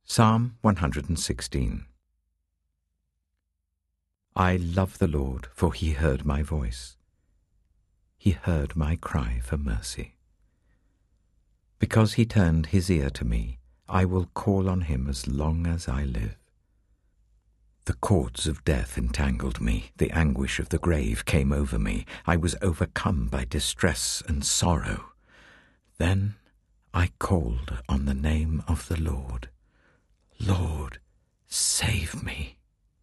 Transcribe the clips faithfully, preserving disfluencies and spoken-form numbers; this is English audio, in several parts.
Psalm one hundred sixteen. I love the Lord, for he heard my voice. He heard my cry for mercy. Because he turned his ear to me, I will call on him as long as I live. The cords of death entangled me, the anguish of the grave came over me. I was overcome by distress and sorrow. Then I called on the name of the Lord. Lord, save me.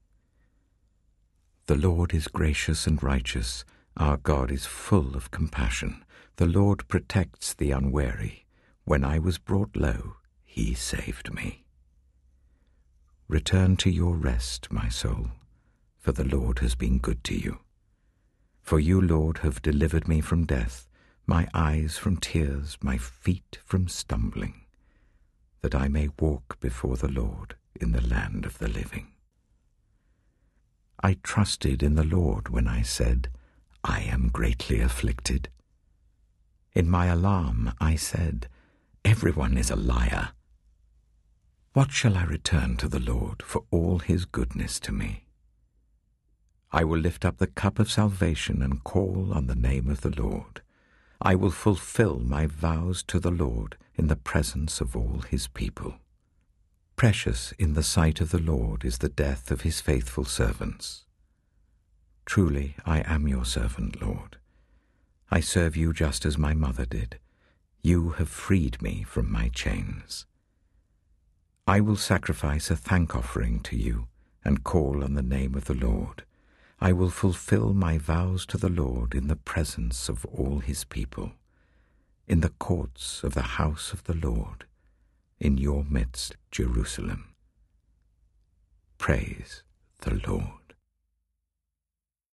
The Lord is gracious and righteous. Our God is full of compassion. The Lord protects the unwary. When I was brought low, he saved me. Return to your rest, my soul, for the Lord has been good to you. For you, Lord, have delivered me from death, my eyes from tears, my feet from stumbling, that I may walk before the Lord in the land of the living. I trusted in the Lord when I said, I am greatly afflicted. In my alarm I said, everyone is a liar. What shall I return to the Lord for all his goodness to me? I will lift up the cup of salvation and call on the name of the Lord. I will fulfill my vows to the Lord in the presence of all his people. Precious in the sight of the Lord is the death of his faithful servants. Truly I am your servant, Lord. I serve you just as my mother did. You have freed me from my chains. I will sacrifice a thank offering to you and call on the name of the Lord. I will fulfill my vows to the Lord in the presence of all his people, in the courts of the house of the Lord, in your midst, Jerusalem. Praise the Lord.